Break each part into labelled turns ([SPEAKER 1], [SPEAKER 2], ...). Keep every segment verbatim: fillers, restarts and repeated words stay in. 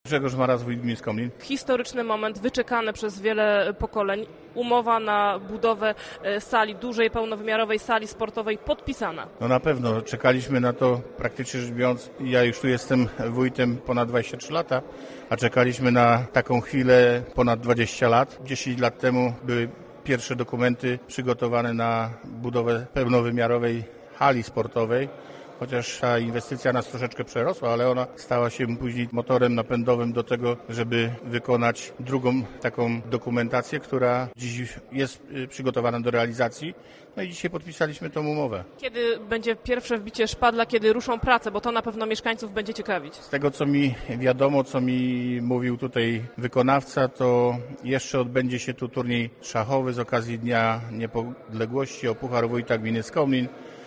[SPEAKER 1] Grzegorz Maras, wójt gminy Skomlin.
[SPEAKER 2] Historyczny moment, wyczekany przez wiele pokoleń. Umowa na budowę sali, dużej, pełnowymiarowej sali sportowej podpisana.
[SPEAKER 1] No na pewno, czekaliśmy na to praktycznie rzecz biorąc. Ja już tu jestem wójtem ponad dwadzieścia trzy lata, a czekaliśmy na taką chwilę ponad dwadzieścia lat. dziesięć lat temu były pierwsze dokumenty przygotowane na budowę pełnowymiarowej hali sportowej. Chociaż ta inwestycja nas troszeczkę przerosła, ale ona stała się później motorem napędowym do tego, żeby wykonać drugą taką dokumentację, która dziś jest przygotowana do realizacji. No i dzisiaj podpisaliśmy tą umowę.
[SPEAKER 2] Kiedy będzie pierwsze wbicie szpadla, kiedy ruszą prace, bo to na pewno mieszkańców będzie ciekawić?
[SPEAKER 1] Z tego, co mi wiadomo, co mi mówił tutaj wykonawca, to jeszcze odbędzie się tu turniej szachowy z okazji Dnia Niepodległości o Puchar Wójta Gminy Skomlin.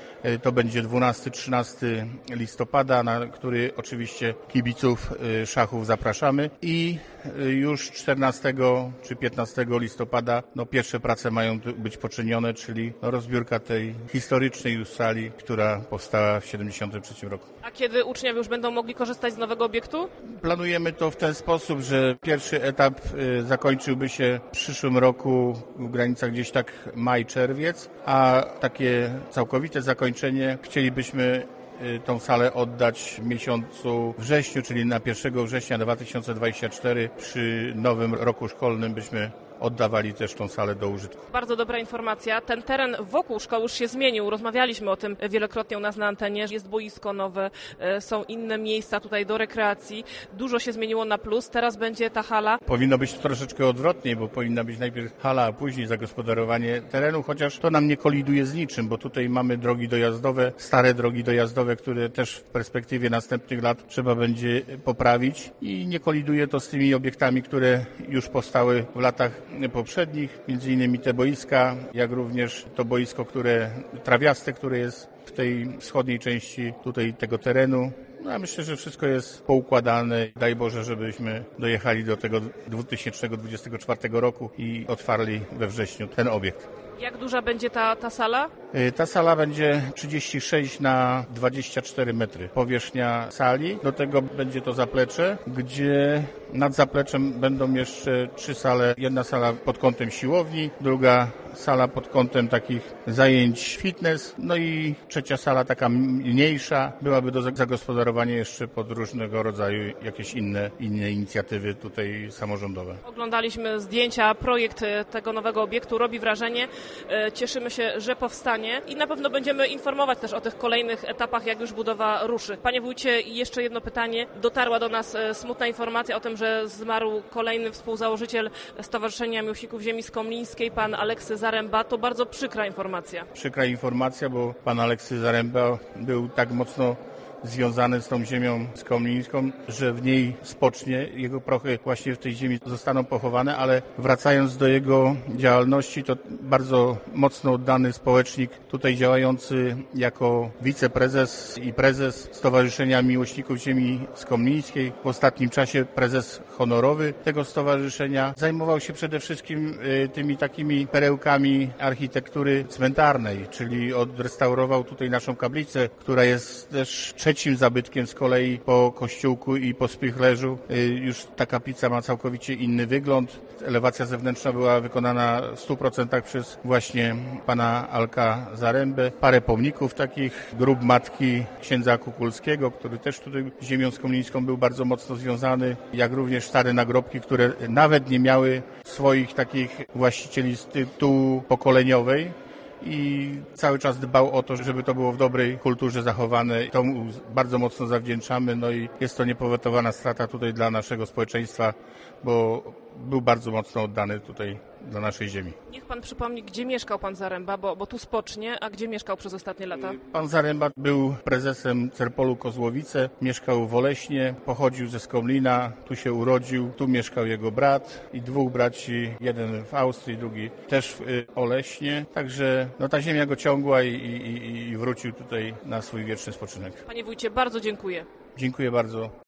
[SPEAKER 1] To będzie dwunastego trzynastego listopada, na który oczywiście kibiców szachów zapraszamy i już czternastego czy piętnastego listopada no, pierwsze prace mają być poczynione, czyli no, rozbiórka tej historycznej już sali, która powstała w siedemdziesiątym trzecim roku.
[SPEAKER 2] A kiedy uczniowie już będą mogli korzystać z nowego obiektu?
[SPEAKER 1] Planujemy to w ten sposób, że pierwszy etap zakończyłby się w przyszłym roku w granicach gdzieś tak maj-czerwiec, a takie całkowite zakończenie chcielibyśmy tą salę oddać w miesiącu wrześniu, czyli na pierwszego września dwa tysiące dwudziestego czwartego przy nowym roku szkolnym byśmy oddawali też tą salę do użytku.
[SPEAKER 2] Bardzo dobra informacja. Ten teren wokół szkoły już się zmienił. Rozmawialiśmy o tym wielokrotnie u nas na antenie. Jest boisko nowe, są inne miejsca tutaj do rekreacji. Dużo się zmieniło na plus. Teraz będzie ta hala.
[SPEAKER 1] Powinno być troszeczkę odwrotnie, bo powinna być najpierw hala, a później zagospodarowanie terenu, chociaż to nam nie koliduje z niczym, bo tutaj mamy drogi dojazdowe, stare drogi dojazdowe, które też w perspektywie następnych lat trzeba będzie poprawić i nie koliduje to z tymi obiektami, które już powstały w latach poprzednich, między innymi te boiska, jak również to boisko, które trawiaste, które jest w tej wschodniej części tutaj tego terenu. No, ja myślę, że wszystko jest poukładane. Daj Boże, żebyśmy dojechali do tego dwa tysiące dwudziestego czwartego roku i otwarli we wrześniu ten obiekt.
[SPEAKER 2] Jak duża będzie ta, ta sala?
[SPEAKER 1] Ta sala będzie trzydzieści sześć na dwadzieścia cztery metry. Powierzchnia sali. Do tego będzie to zaplecze, gdzie nad zapleczem będą jeszcze trzy sale. Jedna sala pod kątem siłowni, druga sala pod kątem takich zajęć fitness, no i trzecia sala taka mniejsza byłaby do zagospodarowania jeszcze pod różnego rodzaju jakieś inne, inne inicjatywy tutaj samorządowe.
[SPEAKER 2] Oglądaliśmy zdjęcia, projekt tego nowego obiektu robi wrażenie. Cieszymy się, że powstanie i na pewno będziemy informować też o tych kolejnych etapach, jak już budowa ruszy. Panie wójcie, jeszcze jedno pytanie. Dotarła do nas smutna informacja o tym, że zmarł kolejny współzałożyciel Stowarzyszenia Miłośników Ziemi Skomlińskiej, pan Aleksy Zaremba. To bardzo przykra informacja.
[SPEAKER 1] Przykra informacja, bo pan Aleksy Zaremba był tak mocno związany z tą ziemią skomlińską, że w niej spocznie. Jego prochy właśnie w tej ziemi zostaną pochowane, ale wracając do jego działalności, to bardzo mocno oddany społecznik, tutaj działający jako wiceprezes i prezes Stowarzyszenia Miłośników Ziemi Skomlińskiej. W ostatnim czasie prezes honorowy tego stowarzyszenia. Zajmował się przede wszystkim tymi takimi perełkami architektury cmentarnej, czyli odrestaurował tutaj naszą kablicę, która jest też trzecim zabytkiem z kolei po kościółku i po spichlerzu. Już ta kaplica ma całkowicie inny wygląd. Elewacja zewnętrzna była wykonana w stu procentach przez właśnie pana Alka Zarembę. Parę pomników takich, grób matki księdza Kukulskiego, który też tutaj z ziemią skomlińską był bardzo mocno związany, jak również stare nagrobki, które nawet nie miały swoich takich właścicieli z tytułu pokoleniowej. I cały czas dbał o to, żeby to było w dobrej kulturze zachowane. To mu bardzo mocno zawdzięczamy, no i jest to niepowetowana strata tutaj dla naszego społeczeństwa, bo był bardzo mocno oddany tutaj dla naszej ziemi.
[SPEAKER 2] Niech pan przypomni, gdzie mieszkał pan Zaremba, bo, bo tu spocznie, a gdzie mieszkał przez ostatnie lata?
[SPEAKER 1] Pan Zaremba był prezesem Cerpolu Kozłowice, mieszkał w Oleśnie, pochodził ze Skomlina, tu się urodził, tu mieszkał jego brat i dwóch braci, jeden w Austrii, drugi też w Oleśnie, także no, ta ziemia go ciągła i, i, i wrócił tutaj na swój wieczny spoczynek.
[SPEAKER 2] Panie wójcie, bardzo dziękuję.
[SPEAKER 1] Dziękuję bardzo.